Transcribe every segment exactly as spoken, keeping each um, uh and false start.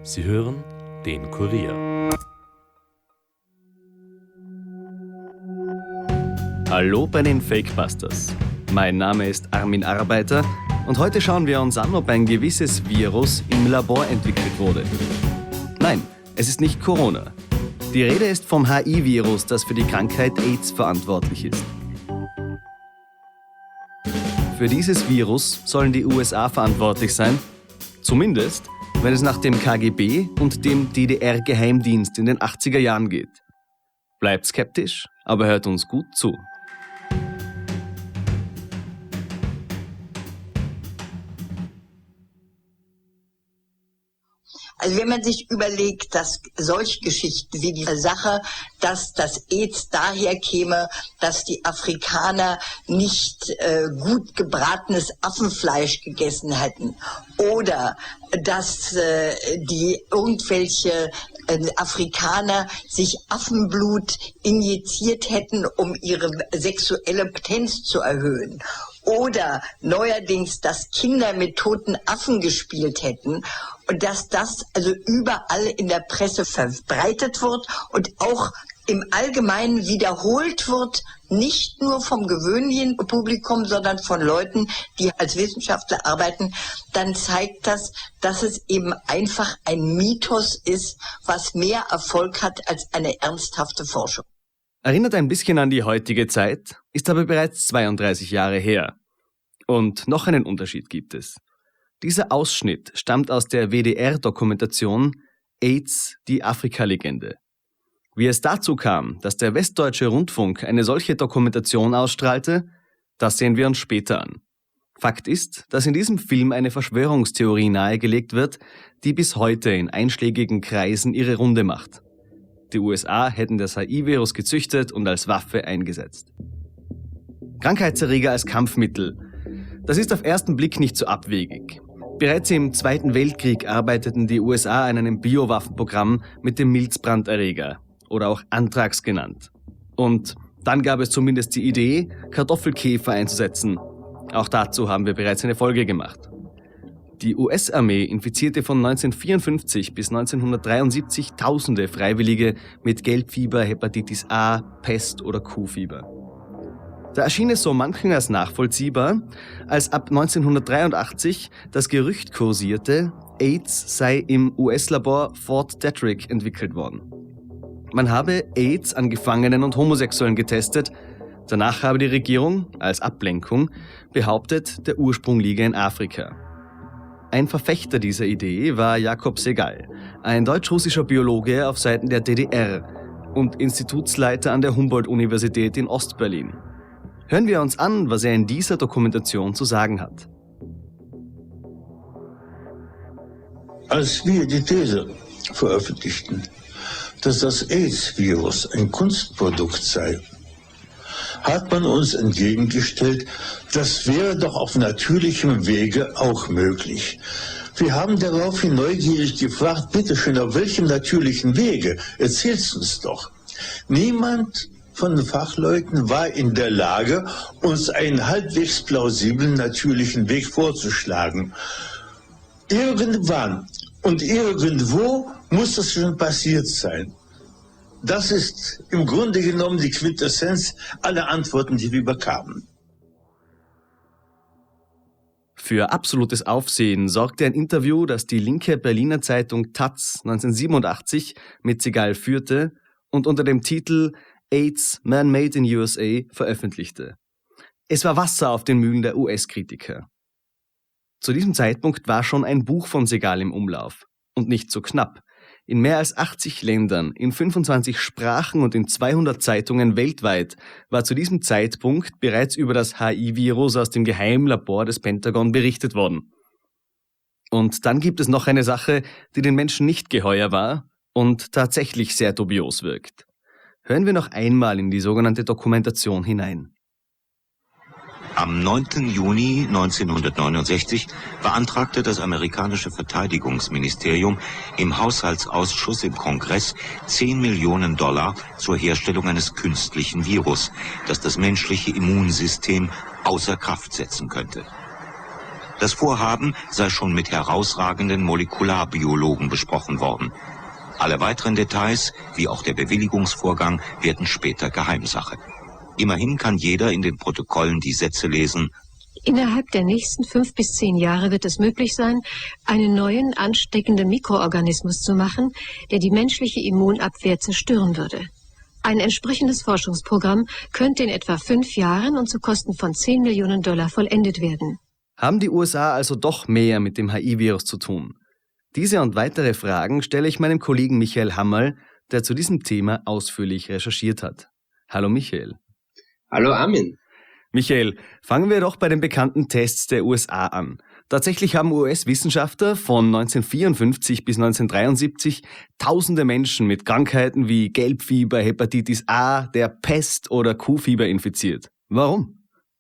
Sie hören den Kurier. Hallo bei den Fakebusters. Mein Name ist Armin Arbeiter und heute schauen wir uns an, ob ein gewisses Virus im Labor entwickelt wurde. Nein, es ist nicht Corona. Die Rede ist vom H I-Virus, das für die Krankheit AIDS verantwortlich ist. Für dieses Virus sollen die U S A verantwortlich sein, zumindest wenn es nach dem K G B und dem D D R-Geheimdienst in den achtziger Jahren geht. Bleibt skeptisch, aber hört uns gut zu. Also wenn man sich überlegt, dass solche Geschichten wie die Sache, dass das AIDS daher käme, dass die Afrikaner nicht äh, gut gebratenes Affenfleisch gegessen hätten oder dass äh, die irgendwelche äh, Afrikaner sich Affenblut injiziert hätten, um ihre sexuelle Potenz zu erhöhen. Oder neuerdings, dass Kinder mit toten Affen gespielt hätten und dass das also überall in der Presse verbreitet wird und auch im Allgemeinen wiederholt wird, nicht nur vom gewöhnlichen Publikum, sondern von Leuten, die als Wissenschaftler arbeiten, dann zeigt das, dass es eben einfach ein Mythos ist, was mehr Erfolg hat als eine ernsthafte Forschung. Erinnert ein bisschen an die heutige Zeit, ist aber bereits zweiunddreißig Jahre her. Und noch einen Unterschied gibt es. Dieser Ausschnitt stammt aus der W D R-Dokumentation AIDS, die Afrika-Legende. Wie es dazu kam, dass der Westdeutsche Rundfunk eine solche Dokumentation ausstrahlte, das sehen wir uns später an. Fakt ist, dass in diesem Film eine Verschwörungstheorie nahegelegt wird, die bis heute in einschlägigen Kreisen ihre Runde macht. Die U S A hätten das H I-Virus gezüchtet und als Waffe eingesetzt. Krankheitserreger als Kampfmittel. Das ist auf ersten Blick nicht so abwegig. Bereits im Zweiten Weltkrieg arbeiteten die U S A an einem Biowaffenprogramm mit dem Milzbranderreger, oder auch Anthrax genannt. Und dann gab es zumindest die Idee, Kartoffelkäfer einzusetzen. Auch dazu haben wir bereits eine Folge gemacht. Die U S-Armee infizierte von neunzehnhundertvierundfünfzig bis neunzehnhundertdreiundsiebzig Tausende Freiwillige mit Gelbfieber, Hepatitis A, Pest oder Kuhfieber. Da erschien es so manchen als nachvollziehbar, als ab neunzehnhundertdreiundachtzig das Gerücht kursierte, AIDS sei im U S-Labor Fort Detrick entwickelt worden. Man habe AIDS an Gefangenen und Homosexuellen getestet, danach habe die Regierung, als Ablenkung, behauptet, der Ursprung liege in Afrika. Ein Verfechter dieser Idee war Jakob Segal, ein deutsch-russischer Biologe auf Seiten der D D R und Institutsleiter an der Humboldt-Universität in Ostberlin. Hören wir uns an, was er in dieser Dokumentation zu sagen hat. Als wir die These veröffentlichten, dass das AIDS-Virus ein Kunstprodukt sei, hat man uns entgegengestellt, das wäre doch auf natürlichem Wege auch möglich. Wir haben daraufhin neugierig gefragt, bitteschön, auf welchem natürlichen Wege? Erzähl's uns doch. Niemand von den Fachleuten war in der Lage, uns einen halbwegs plausiblen natürlichen Weg vorzuschlagen. Irgendwann und irgendwo muss das schon passiert sein. Das ist im Grunde genommen die Quintessenz aller Antworten, die wir bekamen. Für absolutes Aufsehen sorgte ein Interview, das die linke Berliner Zeitung Taz neunzehnhundertsiebenundachtzig mit Segal führte und unter dem Titel AIDS, Man-Made in U S A veröffentlichte. Es war Wasser auf den Mühlen der U S-Kritiker. Zu diesem Zeitpunkt war schon ein Buch von Segal im Umlauf. Und nicht so knapp. In mehr als achtzig Ländern, in fünfundzwanzig Sprachen und in zweihundert Zeitungen weltweit war zu diesem Zeitpunkt bereits über das H I-Virus aus dem Geheimlabor des Pentagon berichtet worden. Und dann gibt es noch eine Sache, die den Menschen nicht geheuer war und tatsächlich sehr dubios wirkt. Hören wir noch einmal in die sogenannte Dokumentation hinein. Am neunten Juni neunzehnhundertneunundsechzig beantragte das amerikanische Verteidigungsministerium im Haushaltsausschuss im Kongress zehn Millionen Dollar zur Herstellung eines künstlichen Virus, das das menschliche Immunsystem außer Kraft setzen könnte. Das Vorhaben sei schon mit herausragenden Molekularbiologen besprochen worden. Alle weiteren Details, wie auch der Bewilligungsvorgang, werden später Geheimsache. Immerhin kann jeder in den Protokollen die Sätze lesen: Innerhalb der nächsten fünf bis zehn Jahre wird es möglich sein, einen neuen ansteckenden Mikroorganismus zu machen, der die menschliche Immunabwehr zerstören würde. Ein entsprechendes Forschungsprogramm könnte in etwa fünf Jahren und zu Kosten von zehn Millionen Dollar vollendet werden. Haben die U S A also doch mehr mit dem H I-Virus zu tun? Diese und weitere Fragen stelle ich meinem Kollegen Michael Hammerl, der zu diesem Thema ausführlich recherchiert hat. Hallo Michael. Hallo Armin. Michael, fangen wir doch bei den bekannten Tests der U S A an. Tatsächlich haben U S-Wissenschaftler von neunzehnhundertvierundfünfzig bis neunzehnhundertdreiundsiebzig tausende Menschen mit Krankheiten wie Gelbfieber, Hepatitis A, der Pest oder Kuhfieber infiziert. Warum?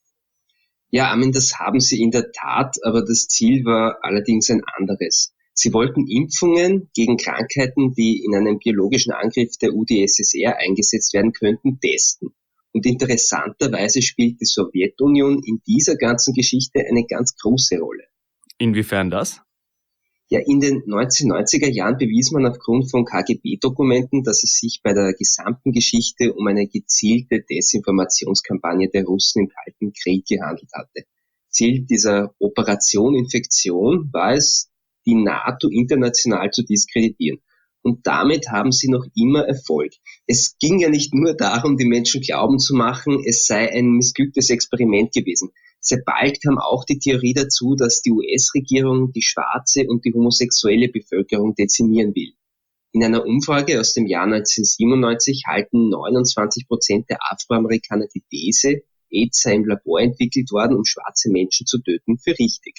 Ja, Armin, das haben sie in der Tat, aber das Ziel war allerdings ein anderes. Sie wollten Impfungen gegen Krankheiten, die in einem biologischen Angriff der U d S S R eingesetzt werden könnten, testen. Und interessanterweise spielt die Sowjetunion in dieser ganzen Geschichte eine ganz große Rolle. Inwiefern das? Ja, in den neunzehnhundertneunziger Jahren bewies man aufgrund von K G B-Dokumenten, dass es sich bei der gesamten Geschichte um eine gezielte Desinformationskampagne der Russen im Kalten Krieg gehandelt hatte. Ziel dieser Operation Infektion war es, die NATO international zu diskreditieren. Und damit haben sie noch immer Erfolg. Es ging ja nicht nur darum, die Menschen glauben zu machen, es sei ein missglücktes Experiment gewesen. Sehr bald kam auch die Theorie dazu, dass die U S-Regierung die schwarze und die homosexuelle Bevölkerung dezimieren will. In einer Umfrage aus dem Jahr neunzehnhundertsiebenundneunzig halten neunundzwanzig Prozent der Afroamerikaner die These, AIDS sei im Labor entwickelt worden, um schwarze Menschen zu töten, für richtig.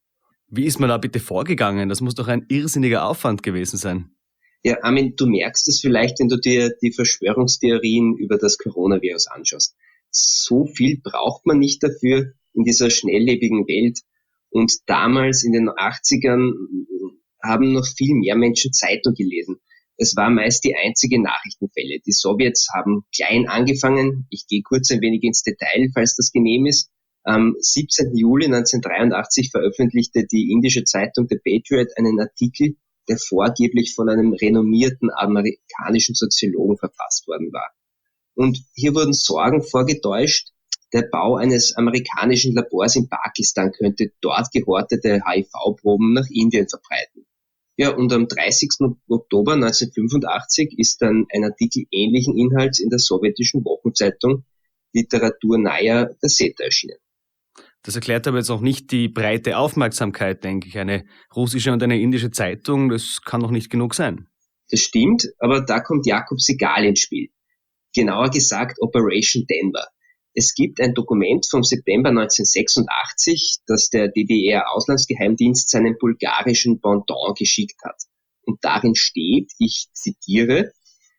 Wie ist man da bitte vorgegangen? Das muss doch ein irrsinniger Aufwand gewesen sein. Ja, Armin, du merkst es vielleicht, wenn du dir die Verschwörungstheorien über das Coronavirus anschaust. So viel braucht man nicht dafür in dieser schnelllebigen Welt. Und damals in den achtzigern haben noch viel mehr Menschen Zeitung gelesen. Es war meist die einzige Nachrichtenquelle. Die Sowjets haben klein angefangen. Ich gehe kurz ein wenig ins Detail, falls das genehm ist. Am siebzehnten Juli neunzehnhundertdreiundachtzig veröffentlichte die indische Zeitung The Patriot einen Artikel, der vorgeblich von einem renommierten amerikanischen Soziologen verfasst worden war. Und hier wurden Sorgen vorgetäuscht, der Bau eines amerikanischen Labors in Pakistan könnte dort gehortete H I V-Proben nach Indien verbreiten. Ja, und am dreißigsten Oktober neunzehnhundertfünfundachtzig ist dann ein Artikel ähnlichen Inhalts in der sowjetischen Wochenzeitung Literaturnaja Gazeta erschienen. Das erklärt aber jetzt auch nicht die breite Aufmerksamkeit, denke ich. Eine russische und eine indische Zeitung, das kann doch nicht genug sein. Das stimmt, aber da kommt Jakob Segal ins Spiel. Genauer gesagt Operation Denver. Es gibt ein Dokument vom September neunzehnhundertsechsundachtzig, das der D D R-Auslandsgeheimdienst seinem bulgarischen Pendant geschickt hat. Und darin steht, ich zitiere,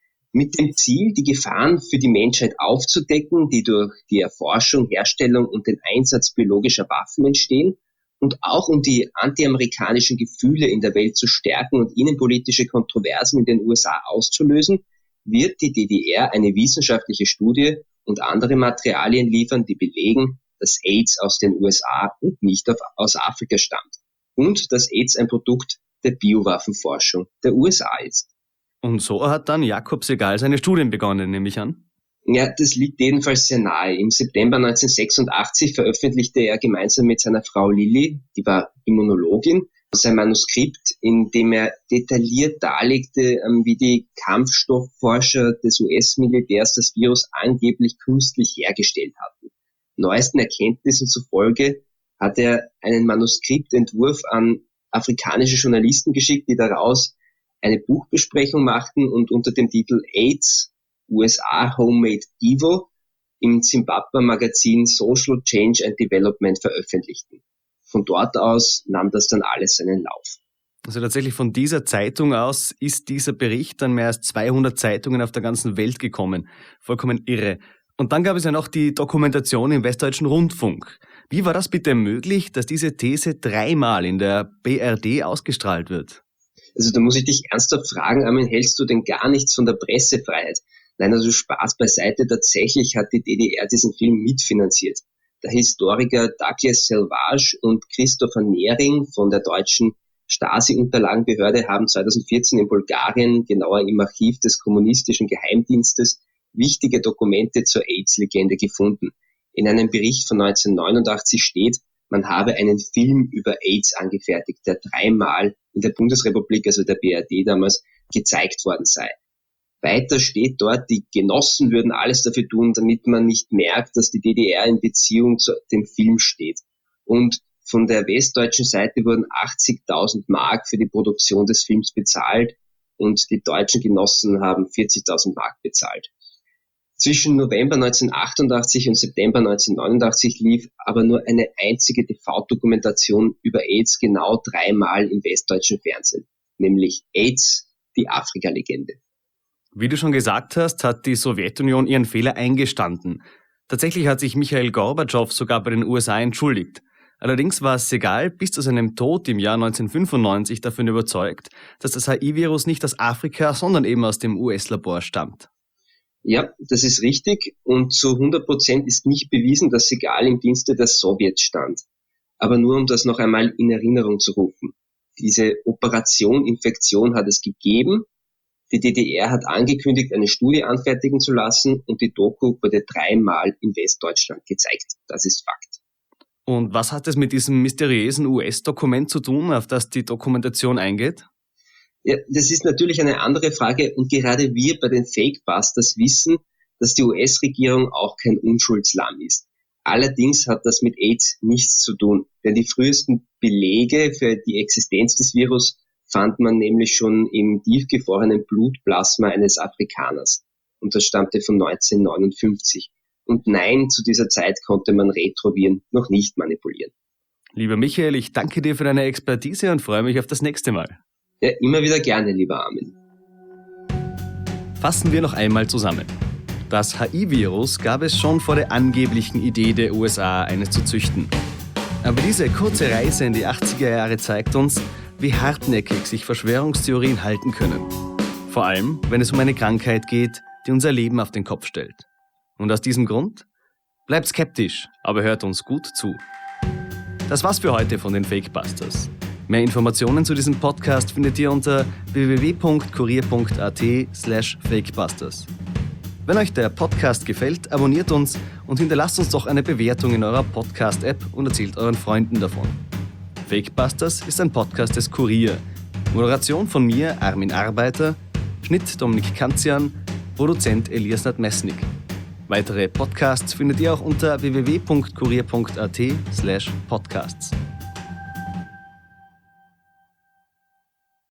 mit dem Ziel, die Gefahren für die Menschheit aufzudecken, die durch die Erforschung, Herstellung und den Einsatz biologischer Waffen entstehen, und auch um die antiamerikanischen Gefühle in der Welt zu stärken und innenpolitische Kontroversen in den U S A auszulösen, wird die D D R eine wissenschaftliche Studie und andere Materialien liefern, die belegen, dass AIDS aus den U S A und nicht aus Afrika stammt und dass AIDS ein Produkt der Biowaffenforschung der U S A ist. Und so hat dann Jakob Segal seine Studien begonnen, nehme ich an. Ja, das liegt jedenfalls sehr nahe. Im September neunzehnhundertsechsundachtzig veröffentlichte er gemeinsam mit seiner Frau Lilly, die war Immunologin, sein Manuskript, in dem er detailliert darlegte, wie die Kampfstoffforscher des U S-Militärs das Virus angeblich künstlich hergestellt hatten. Neuesten Erkenntnissen zufolge hat er einen Manuskriptentwurf an afrikanische Journalisten geschickt, die daraus eine Buchbesprechung machten und unter dem Titel AIDS, U S A Homemade Evil im Zimbabwe-Magazin Social Change and Development veröffentlichten. Von dort aus nahm das dann alles seinen Lauf. Also tatsächlich von dieser Zeitung aus ist dieser Bericht an mehr als zweihundert Zeitungen auf der ganzen Welt gekommen. Vollkommen irre. Und dann gab es ja noch die Dokumentation im Westdeutschen Rundfunk. Wie war das bitte möglich, dass diese These dreimal in der B R D ausgestrahlt wird? Also da muss ich dich ernsthaft fragen, Armin, hältst du denn gar nichts von der Pressefreiheit? Nein, also Spaß beiseite, tatsächlich hat die D D R diesen Film mitfinanziert. Der Historiker Douglas Selvage und Christopher Nehring von der deutschen Stasi-Unterlagenbehörde haben zweitausendvierzehn in Bulgarien, genauer im Archiv des kommunistischen Geheimdienstes, wichtige Dokumente zur AIDS-Legende gefunden. In einem Bericht von neunzehnhundertneunundachtzig steht, man habe einen Film über AIDS angefertigt, der dreimal in der Bundesrepublik, also der B R D damals, gezeigt worden sei. Weiter steht dort, die Genossen würden alles dafür tun, damit man nicht merkt, dass die D D R in Beziehung zu dem Film steht. Und von der westdeutschen Seite wurden achtzigtausend Mark für die Produktion des Films bezahlt und die deutschen Genossen haben vierzigtausend Mark bezahlt. Zwischen November neunzehnhundertachtundachtzig und September neunzehnhundertneunundachtzig lief aber nur eine einzige T V-Dokumentation über AIDS genau dreimal im westdeutschen Fernsehen, nämlich AIDS, die Afrika-Legende. Wie du schon gesagt hast, hat die Sowjetunion ihren Fehler eingestanden. Tatsächlich hat sich Michail Gorbatschow sogar bei den U S A entschuldigt. Allerdings war Segal bis zu seinem Tod im Jahr neunzehnhundertfünfundneunzig davon überzeugt, dass das H I V-Virus nicht aus Afrika, sondern eben aus dem U S-Labor stammt. Ja, das ist richtig und zu hundert Prozent ist nicht bewiesen, dass Segal im Dienste der Sowjets stand. Aber nur um das noch einmal in Erinnerung zu rufen. Diese Operation Infektion hat es gegeben. Die D D R hat angekündigt, eine Studie anfertigen zu lassen und die Doku wurde dreimal in Westdeutschland gezeigt. Das ist Fakt. Und was hat es mit diesem mysteriösen U S-Dokument zu tun, auf das die Dokumentation eingeht? Ja, das ist natürlich eine andere Frage und gerade wir bei den Fake-Busters wissen, dass die U S-Regierung auch kein Unschuldslamm ist. Allerdings hat das mit AIDS nichts zu tun, denn die frühesten Belege für die Existenz des Virus fand man nämlich schon im tiefgefrorenen Blutplasma eines Afrikaners und das stammte von neunzehnhundertneunundfünfzig. Und nein, zu dieser Zeit konnte man Retroviren noch nicht manipulieren. Lieber Michael, ich danke dir für deine Expertise und freue mich auf das nächste Mal. Ja, immer wieder gerne, lieber Armin. Fassen wir noch einmal zusammen. Das H I V-Virus gab es schon vor der angeblichen Idee der U S A, eines zu züchten. Aber diese kurze Reise in die achtziger Jahre zeigt uns, wie hartnäckig sich Verschwörungstheorien halten können. Vor allem, wenn es um eine Krankheit geht, die unser Leben auf den Kopf stellt. Und aus diesem Grund, bleibt skeptisch, aber hört uns gut zu. Das war's für heute von den Fake-Busters. Mehr Informationen zu diesem Podcast findet ihr unter w w w punkt kurier punkt a t slash fakebusters. Wenn euch der Podcast gefällt, abonniert uns und hinterlasst uns doch eine Bewertung in eurer Podcast-App und erzählt euren Freunden davon. Fakebusters ist ein Podcast des Kurier. Moderation von mir, Armin Arbeiter, Schnitt Dominik Kanzian, Produzent Elias Nadmesnik. Weitere Podcasts findet ihr auch unter w w w punkt kurier punkt a t slash podcasts.